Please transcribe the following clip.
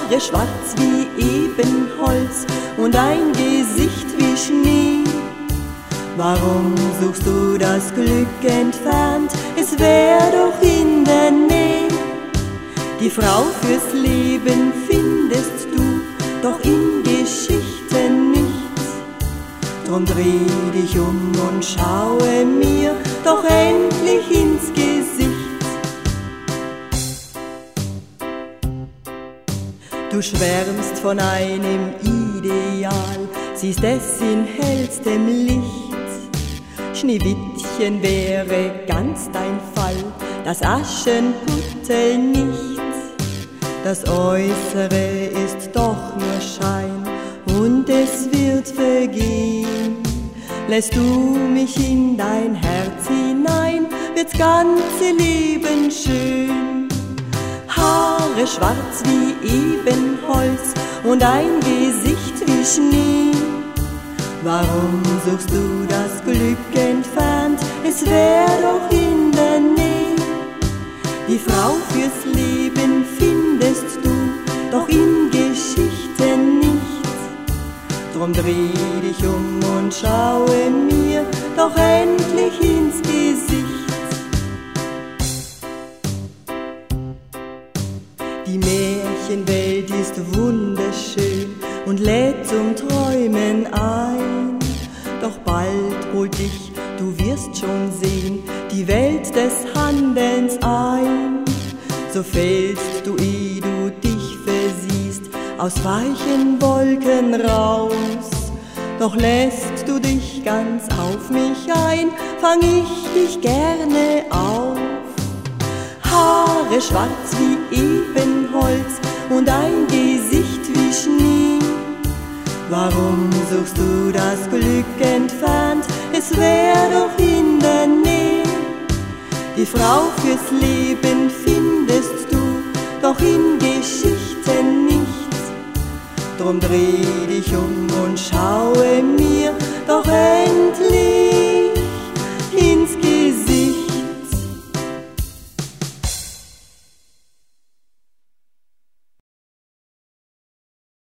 Haare schwarz wie Ebenholz und ein Gesicht wie Schnee. Warum suchst du das Glück entfernt? Es wär doch in der Nähe. Die Frau fürs Leben findest du, doch in Geschichten nichts. Drum dreh dich um und schaue mir doch endlich ins Gesicht. Du schwärmst von einem Ideal, siehst es in hellstem Licht. Schneewittchen wäre ganz dein Fall, das Aschenputtel nicht. Das Äußere ist doch nur Schein und es wird vergehen. Lässt du mich in dein Herz hinein, wird's ganze Leben schön. Haare schwarz wie Ebenholz und ein Gesicht wie Schnee. Warum suchst du das Glück entfernt? Es wär doch in der Nähe. Die Frau fürs Leben findest du, doch in Geschichten nichts. Drum dreh dich um und schaue mir doch endlich ins Gesicht. Die Märchenwelt ist wunderschön und lädt zum Träumen ein. Doch bald holt dich, du wirst schon sehen, die Welt des Handelns ein. So fällst du, ehe du dich versiehst, aus weichen Wolken raus. Doch lässt du dich ganz auf mich ein, fang ich dich gerne auf. Haare schwarz wie Ebenholz und ein Gesicht wie Schnee. Warum suchst du das Glück entfernt? Es wär doch in der Nähe. Die Frau fürs Leben findest du, doch in Geschichten nichts. Drum dreh dich um und schaue mir doch endlich